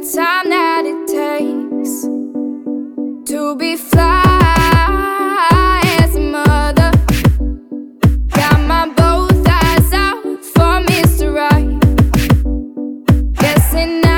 time that it takes to be fly as a mother. Got my both eyes out for Mr. Right. Guessing